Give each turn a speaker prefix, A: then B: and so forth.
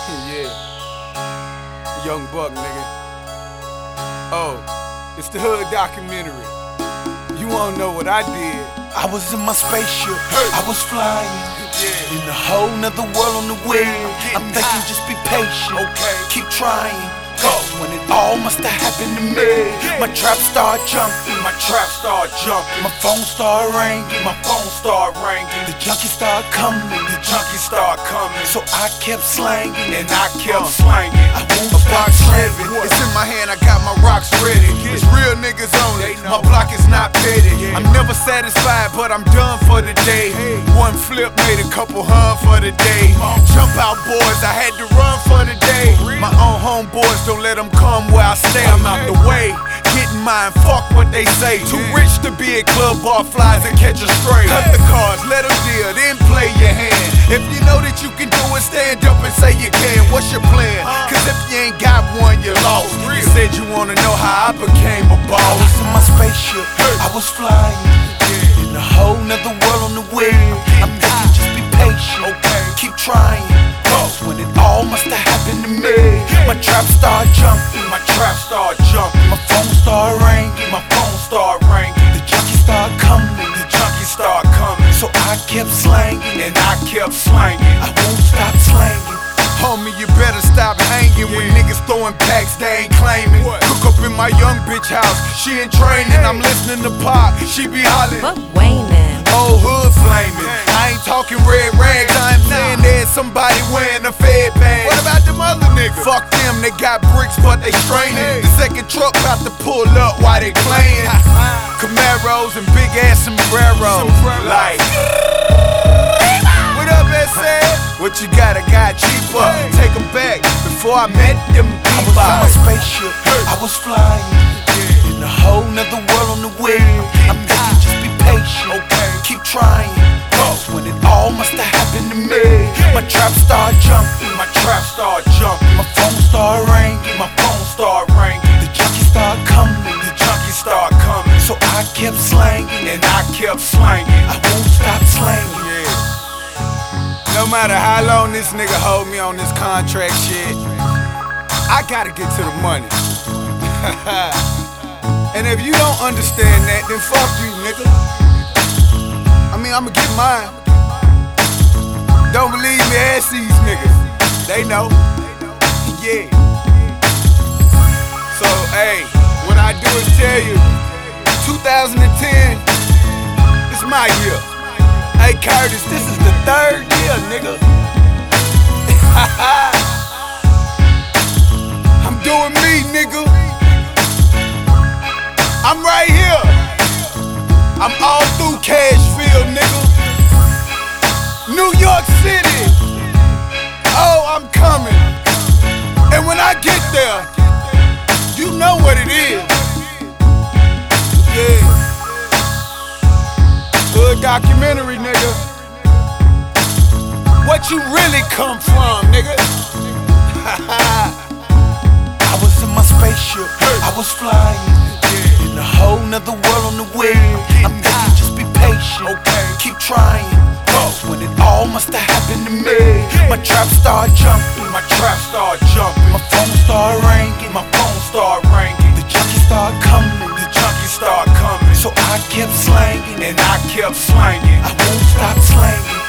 A: Yeah, Young Buck, nigga. Oh, it's the Hood documentary. You wanna know what I did?
B: I was in my spaceship, I was flying in a whole nother world on the wind. I'm thinking just be patient, keep trying. Cause when it all must have happened to me, my trap started jumping, my phone started ringing, the junkies started coming, so I kept slanging,
A: and I kept slanging.
B: I won't stop slanging.
A: It's in my hand, I got my rocks ready. It's real niggas on it, my block is not petty. I'm never satisfied, but I'm done for the day. One flip made a couple hun for the day. Jump out boys, I had to run for the day. My own homeboys, don't let them come where I stay, I'm out the way. Getting mine, fuck what they say. Too rich to be at club bar flies and catch a stray. Cut the cards, let them deal, then play your hand. If you know that you can do it, stand up and say you can. What's your plan? Cause if you ain't got one, you're lost. You said you wanna know how I became a
B: I
A: boss.
B: was in my spaceship, I was flying in a whole nother world on the wind. I'm thinking just be patient, keep trying. Cause when it all must have happened to me, my trap started jumping, my phone started ringing, the junkies started coming, so I kept slanging,
A: And I kept slanging.
B: I won't stop slanging.
A: Homie, you better stop hanging when niggas throwing packs they ain't claiming. Cook up in my young bitch house, she in training. I'm listening to Pop, she be hollering.
C: Fuck Wayman.
A: Whole hood flaming. I ain't talking red rags, I'm saying there's somebody wearing a fed bag. What about them other niggas? Fuck them, they got bricks but they straining. The second truck about to pull up while they playing. Camaros and big ass sombreros. Like, what up, S.A.? What you got? I got cheaper. Take them back before I met them
B: I was
A: people.
B: in my spaceship, I was flying in a whole nother world on the wind. I'm thinking just be patient, keep trying. Cause when it all must have happened to me, my trap started jumping, my phone started ringing, the junkies started coming, so I kept slanging,
A: And I kept slanging.
B: I won't stop slanging.
A: No matter how long this nigga hold me on this contract shit, I gotta get to the money. And if you don't understand that, then fuck you, nigga. I mean, I'ma get mine. Don't believe me, ask these niggas. They know. Yeah. So, hey, what I do is tell you, 2010 is my year. Hey Curtis, this is the third year, nigga. I'm doing me, nigga. I'm right here. I'm all through Cashville, nigga. New York City. Oh, I'm coming. And when I get there, you know what it is. Yeah. Hood documentary, nigga. What you really come from, nigga?
B: I was in my spaceship, I was flying in a whole nother world on the wind. I'm thinking just be patient, keep trying. Cause when it all must have happened to me, my trap started jumping, my phone started ringing, the junkies started coming,
A: So
B: so I kept slanging,
A: and I kept slanging.
B: I won't stop slanging.